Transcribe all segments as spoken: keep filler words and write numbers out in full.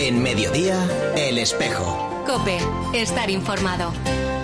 En Mediodía, El Espejo. COPE, estar informado.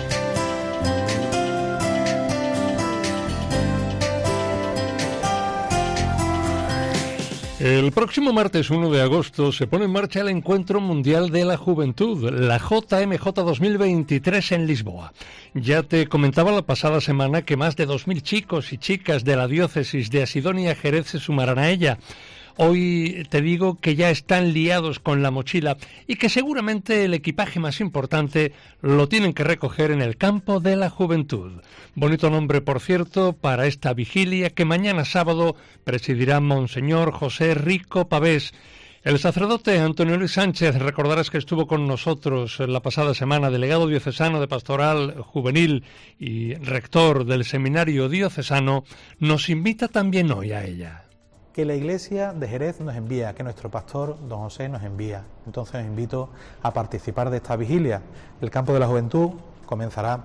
El próximo martes uno de agosto se pone en marcha el Encuentro Mundial de la Juventud, la J M J dos mil veintitrés en Lisboa. Ya te comentaba la pasada semana que más de dos mil chicos y chicas de la diócesis de Asidonia Jerez se sumarán a ella. Hoy te digo que ya están liados con la mochila y que seguramente el equipaje más importante lo tienen que recoger en el campo de la juventud. Bonito nombre, por cierto, para esta vigilia que mañana sábado presidirá Monseñor José Rico Pavés. El sacerdote Antonio Luis Sánchez, recordarás que estuvo con nosotros la pasada semana, delegado diocesano de Pastoral Juvenil y rector del Seminario Diocesano, nos invita también hoy a ella. Que la Iglesia de Jerez nos envía, que nuestro pastor, don José, nos envía. Entonces os invito a participar de esta vigilia. El campo de la juventud comenzará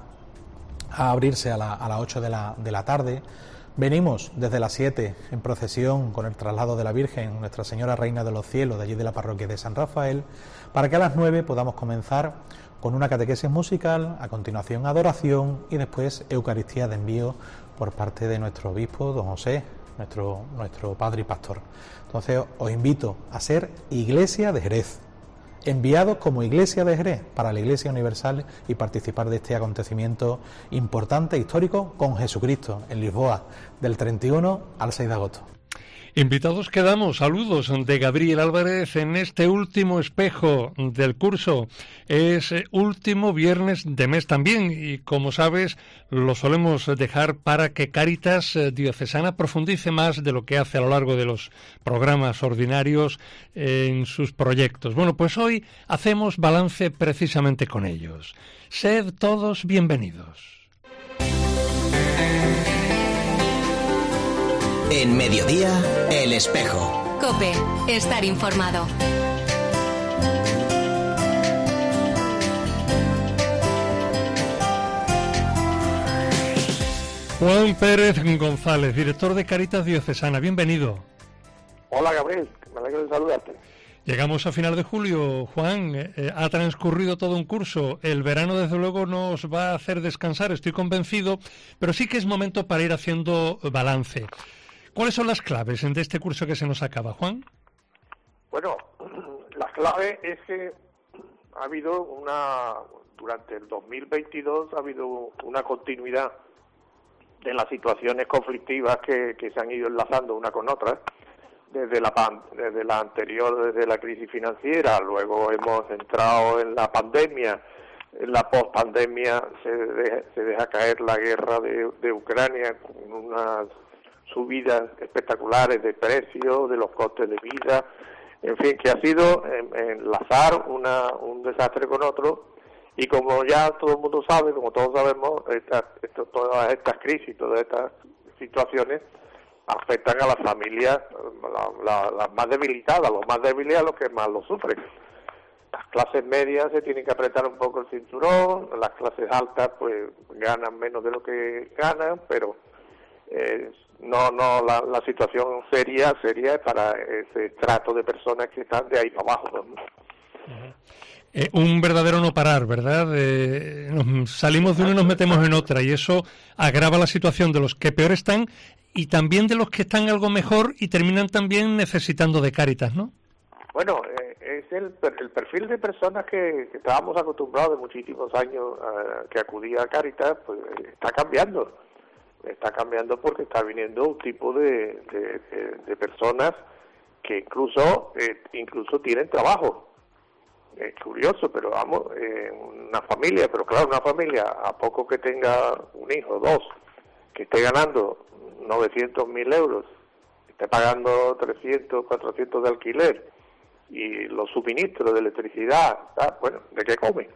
a abrirse a, la, a las ocho de la, de la tarde. Venimos desde las siete en procesión con el traslado de la Virgen, Nuestra Señora Reina de los Cielos, de allí de la parroquia de San Rafael, para que a las nueve podamos comenzar con una catequesis musical, a continuación adoración y después Eucaristía de envío por parte de nuestro obispo, don José, Nuestro, nuestro padre y pastor. Entonces os invito a ser Iglesia de Jerez, enviados como Iglesia de Jerez para la Iglesia Universal y participar de este acontecimiento importante, histórico, con Jesucristo en Lisboa, del treinta y uno al seis de agosto. Invitados quedamos, saludos de Gabriel Álvarez en este último espejo del curso. Es último viernes de mes también y, como sabes, lo solemos dejar para que Cáritas Diocesana profundice más de lo que hace a lo largo de los programas ordinarios en sus proyectos. Bueno, pues hoy hacemos balance precisamente con ellos. Sed todos bienvenidos. En Mediodía, El Espejo. COPE, estar informado. Juan Pérez González, director de Cáritas Diocesana, bienvenido. Hola Gabriel, me alegro de saludarte. Llegamos a final de julio, Juan, eh, ha transcurrido todo un curso, el verano desde luego nos va a hacer descansar, estoy convencido, pero sí que es momento para ir haciendo balance. ¿Cuáles son las claves de este curso que se nos acaba, Juan? Bueno, la clave es que ha habido una, durante el dos mil veintidós ha habido una continuidad de las situaciones conflictivas que, que se han ido enlazando una con otra, desde la, desde la anterior, desde la crisis financiera, luego hemos entrado en la pandemia, en la post-pandemia se, de, se deja caer la guerra de, de Ucrania con unas subidas espectaculares de precios, de los costes de vida, en fin, que ha sido enlazar una, un desastre con otro, y como ya todo el mundo sabe, como todos sabemos, esta, esto, todas estas crisis, todas estas situaciones afectan a las familias, la, la, las más debilitadas, los más débiles, a los que más lo sufren. Las clases medias se tienen que apretar un poco el cinturón, las clases altas pues ganan menos de lo que ganan, pero eh, no, no, la, la situación seria, seria para ese trato de personas que están de ahí para abajo, ¿no? Uh-huh. Eh, un verdadero no parar, ¿verdad? Eh, nos salimos de una y nos metemos en otra, y eso agrava la situación de los que peor están y también de los que están algo mejor y terminan también necesitando de Cáritas, ¿no? Bueno, eh, es el, el perfil de personas que, que estábamos acostumbrados de muchísimos años uh, que acudía a Cáritas, pues está cambiando. Está cambiando porque está viniendo un tipo de, de, de, de personas que incluso eh, incluso tienen trabajo. Es curioso, pero vamos, eh, una familia, pero claro, una familia, a poco que tenga un hijo, dos, que esté ganando novecientos mil euros, esté pagando trescientos, cuatrocientos de alquiler y los suministros de electricidad, ¿sabes? Bueno, ¿de qué comen?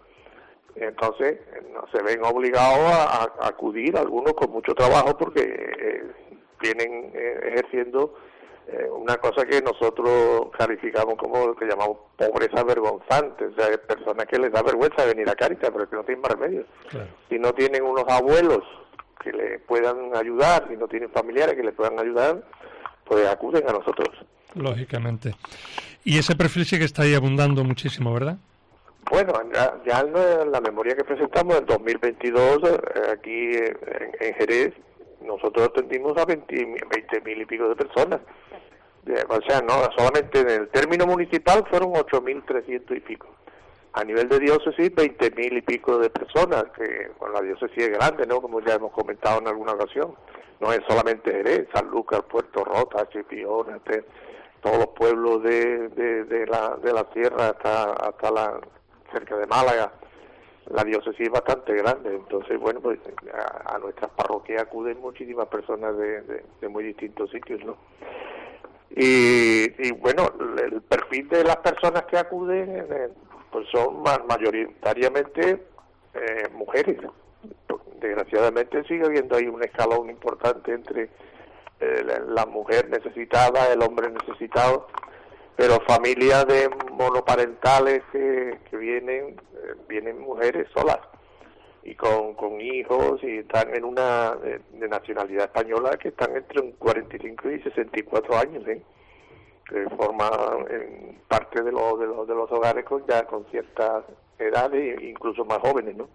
Entonces no se ven obligados a, a acudir, algunos con mucho trabajo, porque eh, vienen eh, ejerciendo eh, una cosa que nosotros calificamos como lo que llamamos pobreza vergonzante. O sea, hay personas que les da vergüenza venir a Cáritas, pero que no tienen más remedio. Claro. Si no tienen unos abuelos que le puedan ayudar, si no tienen familiares que les puedan ayudar, pues acuden a nosotros. Lógicamente. Y ese perfil sí que está ahí abundando muchísimo, ¿verdad? Bueno, ya, ya en la memoria que presentamos en dos mil veintidós, eh, aquí en, en Jerez, nosotros atendimos a veinte mil y pico de personas. De, o sea, no solamente en el término municipal fueron ocho mil trescientos y pico. A nivel de diócesis, veinte mil y pico de personas, que bueno, la diócesis es grande, ¿no? Como ya hemos comentado en alguna ocasión. No es solamente Jerez, San Lucas, Puerto Rota, Chipiona, este, todos los pueblos de, de, de, la, de la sierra hasta, hasta la cerca de Málaga. La diócesis es bastante grande, entonces, bueno, pues a, a nuestras parroquias acuden muchísimas personas de, de, de muy distintos sitios, ¿no? Y, y bueno, el perfil de las personas que acuden eh, pues son mayoritariamente eh, mujeres. Desgraciadamente sigue habiendo ahí un escalón importante entre eh, la, la mujer necesitada, el hombre necesitado, pero familias de monoparentales que, que vienen, eh, vienen mujeres solas y con, con hijos y están en una de, de nacionalidad española que están entre un cuarenta y cinco y sesenta y cuatro años, ¿eh? Que forman eh, parte de, lo, de, lo, de los hogares con ya con ciertas edades, incluso más jóvenes, ¿no?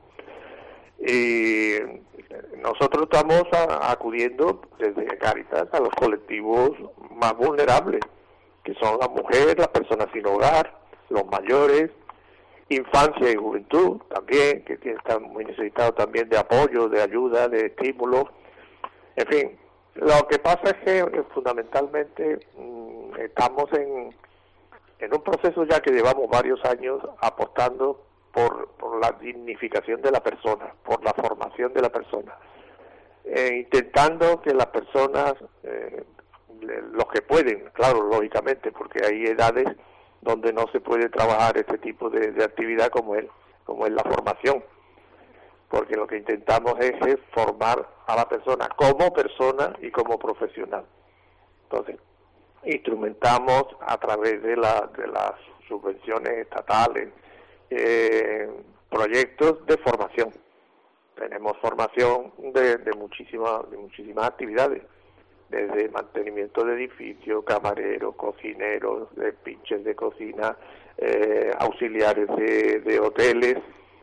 Y nosotros estamos a, acudiendo desde Cáritas a los colectivos más vulnerables, que son las mujeres, las personas sin hogar, los mayores, infancia y juventud también, que están muy necesitados también de apoyo, de ayuda, de estímulo. En fin, lo que pasa es que eh, fundamentalmente mmm, estamos en, en un proceso ya que llevamos varios años apostando por, por la dignificación de la persona, por la formación de la persona, eh, intentando que las personas, eh, los que pueden, claro, lógicamente, porque hay edades donde no se puede trabajar este tipo de, de actividad como es, como es la formación, porque lo que intentamos es, es formar a la persona como persona y como profesional. Entonces, instrumentamos a través de, la, de las subvenciones estatales, eh, proyectos de formación. Tenemos formación de, de muchísimas de muchísimas actividades, desde mantenimiento de edificios, camareros, cocineros, de pinches de cocina, eh, auxiliares de, de hoteles,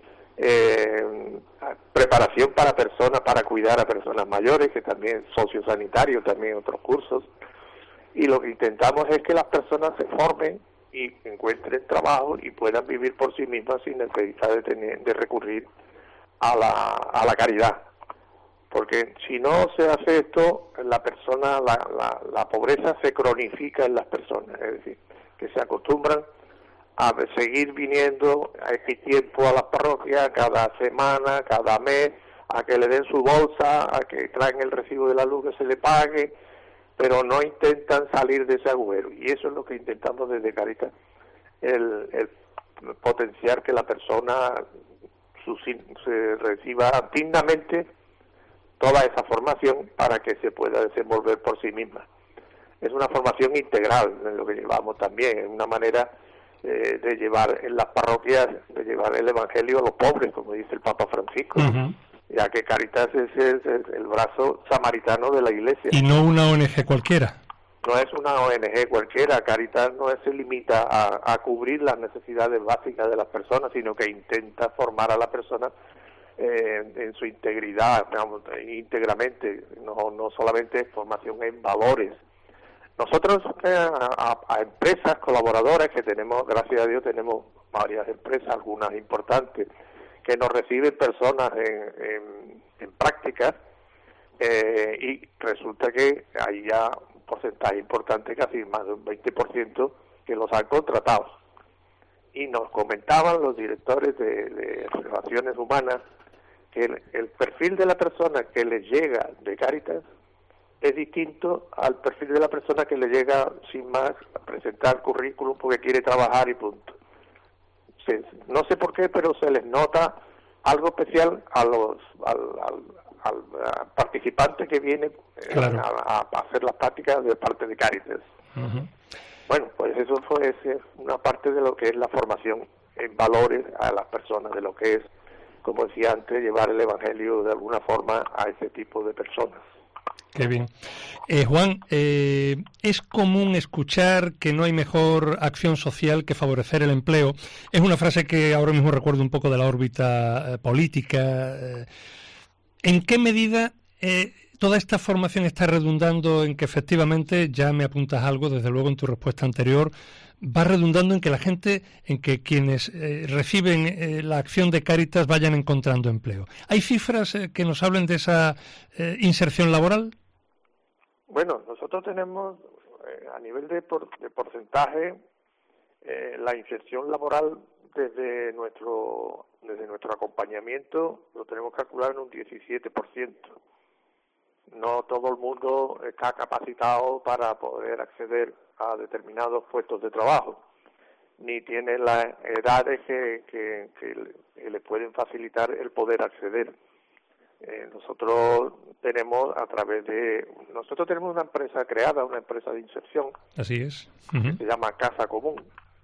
eh, preparación para personas, para cuidar a personas mayores, que también sociosanitarios, también otros cursos. Y lo que intentamos es que las personas se formen y encuentren trabajo y puedan vivir por sí mismas sin necesidad de tener de recurrir a la, a la caridad. Porque si no se hace esto, la persona, la, la, la pobreza se cronifica en las personas, es decir, que se acostumbran a seguir viniendo a este tiempo a las parroquias cada semana, cada mes, a que le den su bolsa, a que traen el recibo de la luz que se le pague, pero no intentan salir de ese agujero. Y eso es lo que intentamos desde Cáritas, el, el potenciar que la persona su, se reciba dignamente toda esa formación para que se pueda desenvolver por sí misma. Es una formación integral en lo que llevamos también, es una manera eh, de llevar en las parroquias, de llevar el Evangelio a los pobres, como dice el Papa Francisco, uh-huh. ya que Cáritas es, es, es el brazo samaritano de la Iglesia. Y no una O N G cualquiera. No es una O N G cualquiera, Cáritas no se limita a, a cubrir las necesidades básicas de las personas, sino que intenta formar a la persona Eh, en su integridad, digamos, íntegramente, no, no solamente formación en valores. Nosotros eh, a, a empresas colaboradoras que tenemos, gracias a Dios tenemos varias empresas, algunas importantes, que nos reciben personas en, en, en prácticas eh, y resulta que hay ya un porcentaje importante, casi más de un veinte por ciento, que los han contratado. Y nos comentaban los directores de, de relaciones humanas que el, el perfil de la persona que le llega de Cáritas es distinto al perfil de la persona que le llega sin más a presentar currículum porque quiere trabajar y punto. Se, no sé por qué, pero se les nota algo especial a los al, al, al, al participante que viene claro. eh, a, a hacer las prácticas de parte de Cáritas. Uh-huh. Bueno, pues eso fue es una parte de lo que es la formación en valores a las personas, de lo que es, como decía antes, llevar el Evangelio de alguna forma a ese tipo de personas. Qué bien. Eh, Juan, eh, es común escuchar que no hay mejor acción social que favorecer el empleo. Es una frase que ahora mismo recuerdo un poco de la órbita eh, política. Eh, ¿En qué medida eh, toda esta formación está redundando en que efectivamente, ya me apuntas algo, desde luego en tu respuesta anterior, va redundando en que la gente, en que quienes eh, reciben eh, la acción de Cáritas vayan encontrando empleo? ¿Hay cifras eh, que nos hablen de esa eh, inserción laboral? Bueno, nosotros tenemos eh, a nivel de, por, de porcentaje eh, la inserción laboral desde nuestro desde nuestro acompañamiento lo tenemos calculado en un diecisiete por ciento. No todo el mundo está capacitado para poder acceder a determinados puestos de trabajo, ni tiene las edades que, que, que le, que le pueden facilitar el poder acceder. Eh, nosotros tenemos a través de nosotros tenemos una empresa creada, una empresa de inserción. Así es. Uh-huh. Que se llama Casa Común,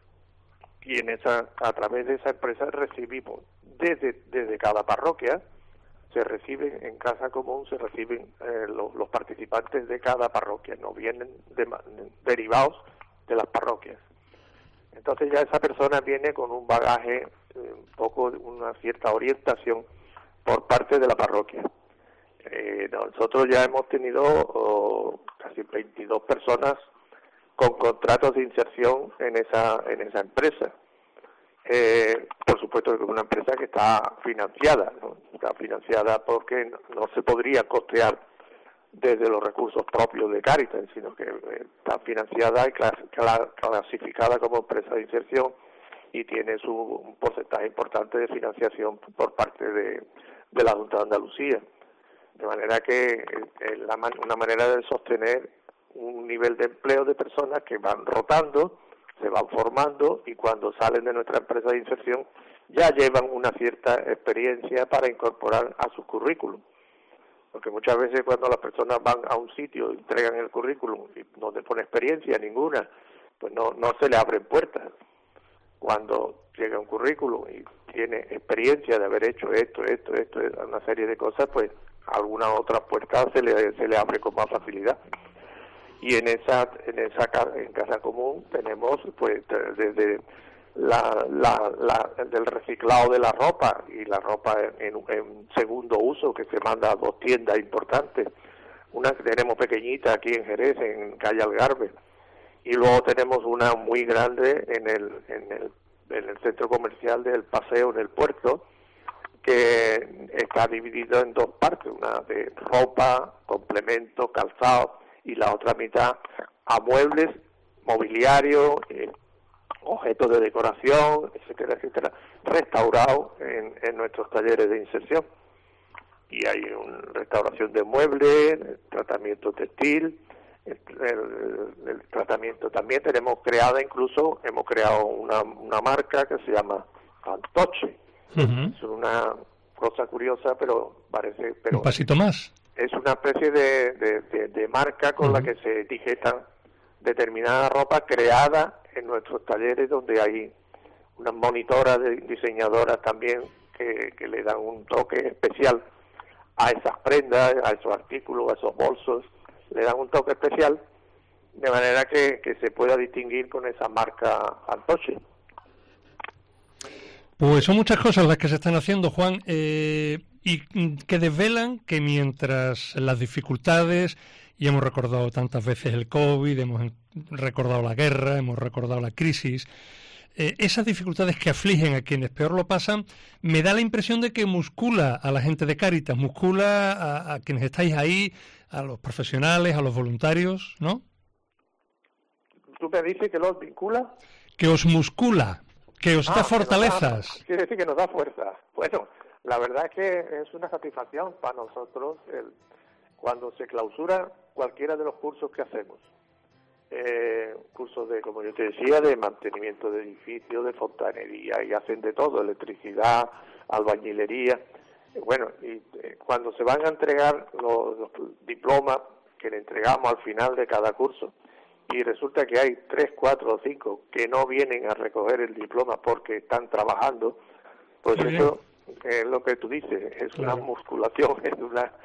y en esa a través de esa empresa recibimos desde desde cada parroquia se reciben en Casa Común se reciben eh, los, los participantes de cada parroquia, no vienen de, derivados de las parroquias. Entonces ya esa persona viene con un bagaje, eh, un poco una cierta orientación por parte de la parroquia. Eh, nosotros ya hemos tenido oh, casi veintidós personas con contratos de inserción en esa en esa empresa. Eh, por supuesto que es una empresa que está financiada, ¿no? Está financiada porque no se podría costear desde los recursos propios de Cáritas, sino que eh, está financiada y clas, clas, clasificada como empresa de inserción y tiene su un porcentaje importante de financiación por parte de de la Junta de Andalucía, de manera que es la man, una manera de sostener un nivel de empleo de personas que van rotando, se van formando y cuando salen de nuestra empresa de inserción ya llevan una cierta experiencia para incorporar a sus currículum, porque muchas veces cuando las personas van a un sitio, entregan el currículum y no te pone experiencia ninguna, pues no no se le abren puertas. Cuando llega un currículum y tiene experiencia de haber hecho esto, esto, esto, una serie de cosas, pues alguna otra puerta se le se le abre con más facilidad. Y en esa en esa en Casa Común tenemos pues desde la la, la del reciclado de la ropa y la ropa en, en segundo uso que se manda a dos tiendas importantes. Una que tenemos pequeñita aquí en Jerez, en calle Algarve. Y luego tenemos una muy grande en el, en el en el centro comercial del Paseo, en el puerto, que está dividido en dos partes, una de ropa, complemento, calzado, y la otra mitad a muebles, mobiliario, eh, objetos de decoración, etcétera, etcétera, restaurados en, en nuestros talleres de inserción. Y hay una restauración de muebles, tratamiento textil, El, el, el tratamiento también tenemos creada, incluso hemos creado una, una marca que se llama Fantoche. Uh-huh. Es una cosa curiosa, pero parece pero un pasito más. Es una especie de, de, de, de marca con uh-huh. la que se etiquetan determinada ropa creada en nuestros talleres, donde hay unas monitoras de diseñadoras también que, que le dan un toque especial a esas prendas, a esos artículos, a esos bolsos. Le dan un toque especial, de manera que, que se pueda distinguir con esa marca Fantoche. Pues son muchas cosas las que se están haciendo, Juan, eh, y que desvelan que mientras las dificultades, y hemos recordado tantas veces el COVID, hemos recordado la guerra, hemos recordado la crisis, eh, esas dificultades que afligen a quienes peor lo pasan, me da la impresión de que muscula a la gente de Cáritas, muscula a, a quienes estáis ahí, a los profesionales, a los voluntarios, ¿no? ¿Tú me dices que los vincula? Que os muscula, que os ah, da fortalezas. Da, quiere decir que nos da fuerza. Bueno, la verdad es que es una satisfacción para nosotros el, cuando se clausura cualquiera de los cursos que hacemos. Eh, cursos de, como yo te decía, de mantenimiento de edificios, de fontanería, y hacen de todo, electricidad, albañilería. Bueno, y eh, cuando se van a entregar los, los diplomas que le entregamos al final de cada curso, y resulta que hay tres, cuatro o cinco que no vienen a recoger el diploma porque están trabajando, pues sí, eso es lo que tú dices, es claro. Una musculación, es una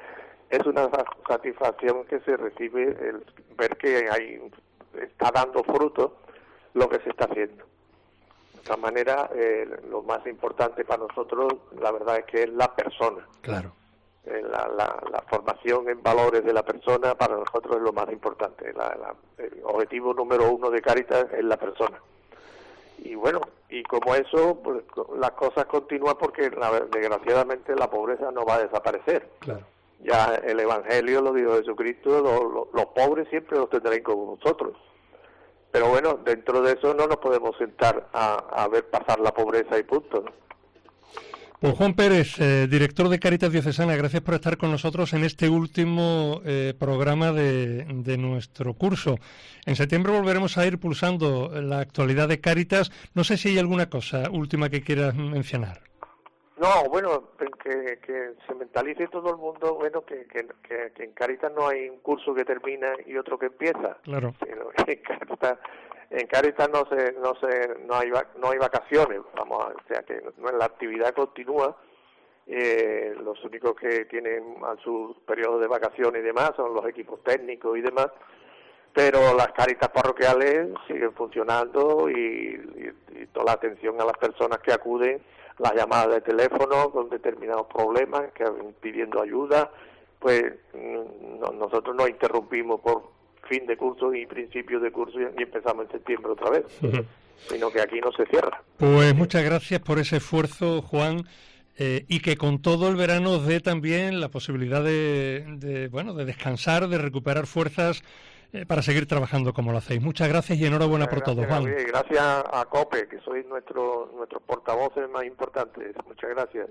es una satisfacción que se recibe el ver que hay está dando fruto lo que se está haciendo. De esta manera, eh, lo más importante para nosotros, la verdad es que es la persona. Claro. Eh, la, la, la formación en valores de la persona para nosotros es lo más importante. La, la, el objetivo número uno de Cáritas es la persona. Y bueno, y como eso, pues, las cosas continúan porque la, desgraciadamente la pobreza no va a desaparecer. Claro. Ya el Evangelio lo dijo Jesucristo, lo, lo, los pobres siempre los tendréis con vosotros. Pero bueno, dentro de eso no nos podemos sentar a, a ver pasar la pobreza y punto, ¿no? Pues Juan Pérez, eh, director de Cáritas Diocesana, gracias por estar con nosotros en este último eh, programa de, de nuestro curso. En septiembre volveremos a ir pulsando la actualidad de Cáritas. No sé si hay alguna cosa última que quieras mencionar. No, bueno, que, que se mentalice todo el mundo, bueno, que, que, que, que en Cáritas no hay un curso que termina y otro que empieza. Claro. Sino que en Cáritas, en Cáritas no se, no se, no hay, no hay vacaciones, vamos, a, o sea que no, la actividad continúa. Eh, los únicos que tienen a su periodo de vacaciones y demás son los equipos técnicos y demás, pero las Cáritas parroquiales siguen funcionando y, y, y toda la atención a las personas que acuden, las llamadas de teléfono con determinados problemas, que pidiendo ayuda, pues no, nosotros no interrumpimos por fin de curso y principio de curso y empezamos en septiembre otra vez, uh-huh. sino que aquí no se cierra. Pues muchas gracias por ese esfuerzo, Juan, eh, y que con todo el verano os dé también la posibilidad de, de, bueno, de descansar, de recuperar fuerzas eh, para seguir trabajando como lo hacéis. Muchas gracias y enhorabuena muchas por gracias, todo, Juan. Javier, gracias a COPE, que sois nuestro, nuestros portavoces más importantes. Muchas gracias.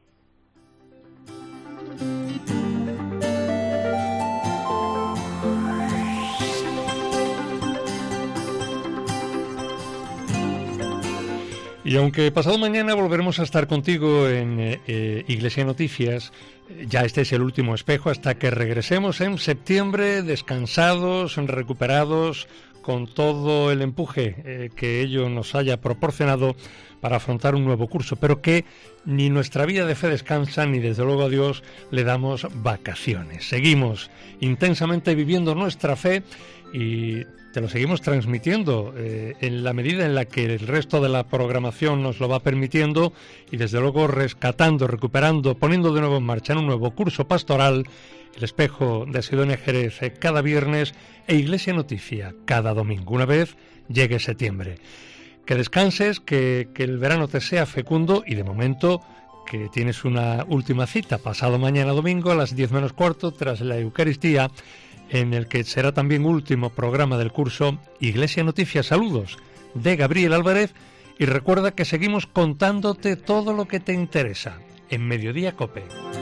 Y aunque pasado mañana volveremos a estar contigo en eh, eh, Iglesia Noticias, ya este es el último espejo hasta que regresemos en septiembre, descansados, recuperados, con todo el empuje eh, que ello nos haya proporcionado para afrontar un nuevo curso, pero que ni nuestra vida de fe descansa, ni desde luego a Dios le damos vacaciones. Seguimos intensamente viviendo nuestra fe y te lo seguimos transmitiendo eh, en la medida en la que el resto de la programación nos lo va permitiendo y desde luego rescatando, recuperando, poniendo de nuevo en marcha en un nuevo curso pastoral, El Espejo de Sidonia Jerez eh, cada viernes e Iglesia Noticia cada domingo, una vez llegue septiembre. Que descanses, que, que el verano te sea fecundo y de momento que tienes una última cita pasado mañana domingo a las diez menos cuarto tras la Eucaristía, en el que será también último programa del curso Iglesia Noticias. Saludos de Gabriel Álvarez y recuerda que seguimos contándote todo lo que te interesa en Mediodía COPE.